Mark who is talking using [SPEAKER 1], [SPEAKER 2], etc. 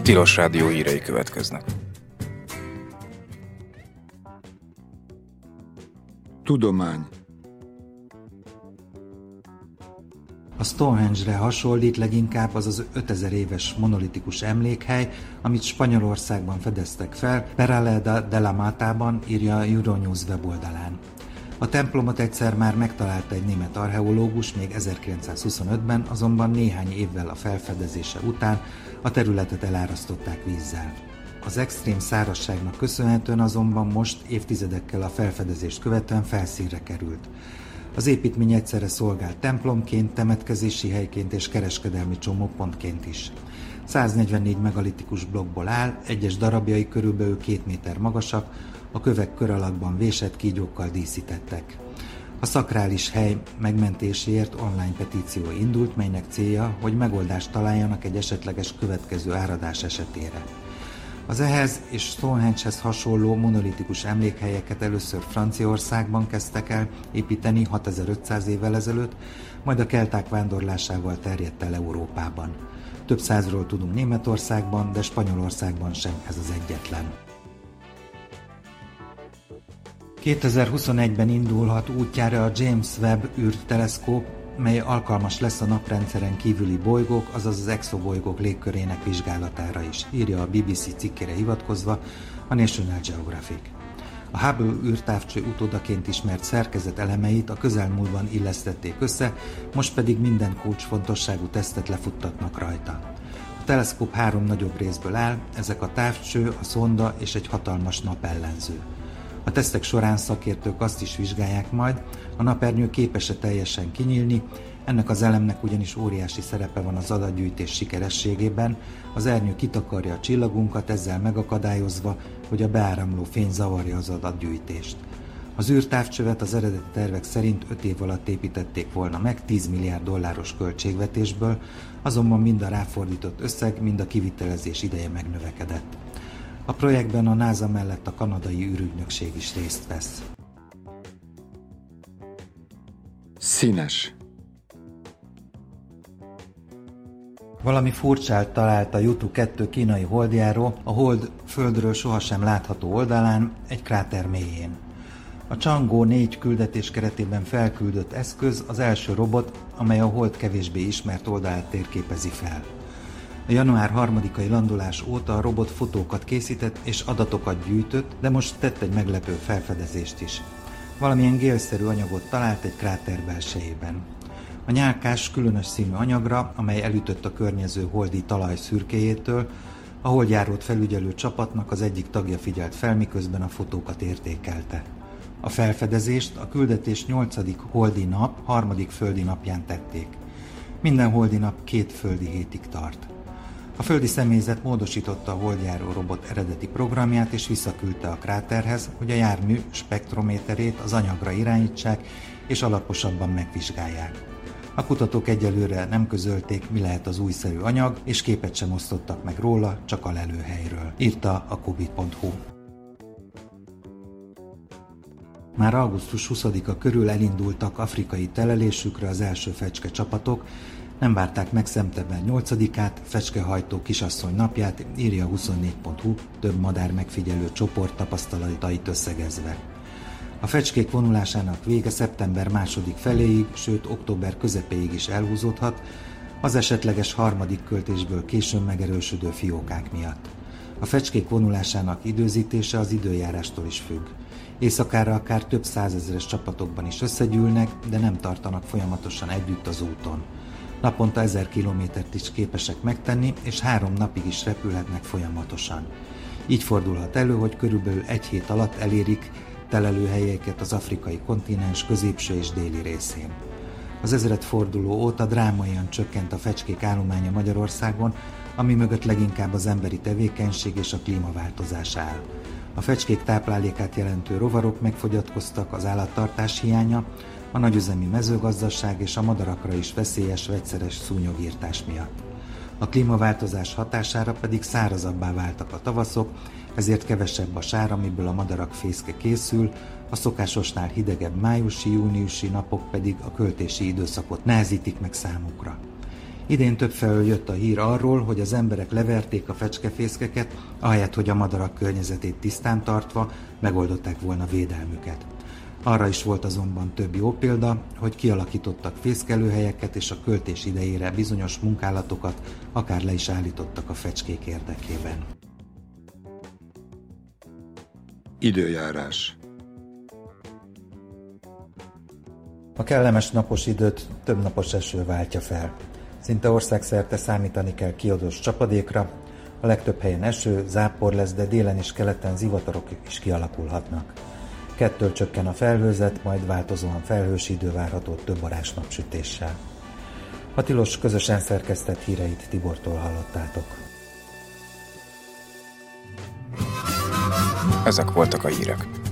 [SPEAKER 1] Tilos Rádió hírei következnek.
[SPEAKER 2] Tudomány.
[SPEAKER 3] A Stonehenge-re hasonlít leginkább az 5000 éves monolitikus emlékhely, amit Spanyolországban fedeztek fel, Peraleda de la Matában, írja a Euronews weboldalán. A templomot egyszer már megtalálta egy német archeológus, még 1925-ben, azonban néhány évvel a felfedezése után a területet elárasztották vízzel. Az extrém szárazságnak köszönhetően azonban most évtizedekkel a felfedezést követően felszínre került. Az építmény egyszerre szolgált templomként, temetkezési helyként és kereskedelmi csomópontként is. 144 megalitikus blokkból áll, egyes darabjai körülbelül 2 méter magasak, a kövek kör alakban vésett kígyókkal díszítettek. A szakrális hely megmentéséért online petíció indult, melynek célja, hogy megoldást találjanak egy esetleges következő áradás esetére. Az ehhez és Stonehenge-hez hasonló monolitikus emlékhelyeket először Franciaországban kezdtek el építeni 6500 évvel ezelőtt, majd a kelták vándorlásával terjedt el Európában. Több százról tudunk Németországban, de Spanyolországban sem ez az egyetlen. 2021-ben indulhat útjára a James Webb űrteleszkóp, mely alkalmas lesz a naprendszeren kívüli bolygók, azaz az exobolygók légkörének vizsgálatára is, írja a BBC cikkére hivatkozva a National Geographic. A Hubble űrtávcső utódaként ismert szerkezet elemeit a közelmúltban illesztették össze, most pedig minden kulcsfontosságú tesztet lefuttatnak rajta. A teleszkóp 3 nagyobb részből áll, ezek a távcső, a szonda és egy hatalmas napellenző. A tesztek során szakértők azt is vizsgálják majd, a napernyő képes-e teljesen kinyílni, ennek az elemnek ugyanis óriási szerepe van az adatgyűjtés sikerességében, az ernyő kitakarja a csillagunkat, ezzel megakadályozva, hogy a beáramló fény zavarja az adatgyűjtést. Az űrtávcsövet az eredeti tervek szerint 5 év alatt építették volna meg $10 milliárd költségvetésből, azonban mind a ráfordított összeg, mind a kivitelezés ideje megnövekedett. A projektben a NASA mellett a kanadai űrügynökség is részt vesz.
[SPEAKER 2] Színes.
[SPEAKER 3] Valami furcsát talált a Yutu 2 kínai holdjáró a hold földről sohasem látható oldalán, egy kráter mélyén. A Chang'e 4 küldetés keretében felküldött eszköz az első robot, amely a hold kevésbé ismert oldalát térképezi fel. A január 3-ai landolás óta a robot fotókat készített és adatokat gyűjtött, de most tett egy meglepő felfedezést is. Valamilyen gélszerű anyagot talált egy kráter belsejében. A nyálkás különös színű anyagra, amely elütött a környező holdi talaj szürkéjétől, a holdjárót felügyelő csapatnak az egyik tagja figyelt fel, miközben a fotókat értékelte. A felfedezést a küldetés 8. holdi nap, 3. földi napján tették. Minden holdi nap 2 földi hétig tart. A földi személyzet módosította a holdjáró robot eredeti programját és visszaküldte a kráterhez, hogy a jármű spektrométerét az anyagra irányítsák és alaposabban megvizsgálják. A kutatók egyelőre nem közölték, mi lehet az újszerű anyag, és képet sem osztottak meg róla, csak a lelőhelyről, írta a kubit.hu. Már augusztus 20-a körül elindultak afrikai telelésükre az első fecske csapatok, nem várták meg szeptember 8-át, fecskehajtó kisasszony napját, írja a 24.hu több madár megfigyelő csoport tapasztalatait összegezve. A fecskék vonulásának vége szeptember 2. feléig, sőt október közepéig is elhúzódhat, az esetleges 3. költésből későn megerősödő fiókák miatt. A fecskék vonulásának időzítése az időjárástól is függ. Éjszakára akár több százezres csapatokban is összegyűlnek, de nem tartanak folyamatosan együtt az úton. Naponta 1000 kilométert is képesek megtenni, és 3 napig is repülhetnek folyamatosan. Így fordulhat elő, hogy körülbelül 1 hét alatt elérik telelőhelyeket az afrikai kontinens középső és déli részén. Az ezredforduló óta drámaian csökkent a fecskék állománya Magyarországon, ami mögött leginkább az emberi tevékenység és a klímaváltozás áll. A fecskék táplálékát jelentő rovarok megfogyatkoztak, az állattartás hiánya, a nagyüzemi mezőgazdaság és a madarakra is veszélyes vegyszeres szúnyogírtás miatt. A klímaváltozás hatására pedig szárazabbá váltak a tavaszok, ezért kevesebb a sár, amiből a madarak fészke készül, a szokásosnál hidegebb májusi-júniusi napok pedig a költési időszakot nehezítik meg számukra. Idén többfelől jött a hír arról, hogy az emberek leverték a fecskefészkeket, ahelyett, hogy a madarak környezetét tisztán tartva megoldották volna védelmüket. Arra is volt azonban több jó példa, hogy kialakítottak fészkelőhelyeket, és a költés idejére bizonyos munkálatokat akár le is állítottak a fecskék érdekében.
[SPEAKER 2] Időjárás.
[SPEAKER 3] A kellemes napos időt több napos eső váltja fel. Szinte országszerte számítani kell kiadós csapadékra, a legtöbb helyen eső, zápor lesz, de délen és keleten zivatarok is kialakulhatnak. Kettől csökken a felhőzet, majd változóan felhős idő várható több órás napsütéssel. A Tilos közösen szerkesztett híreit Tibortól hallottátok.
[SPEAKER 1] Ezek voltak a hírek.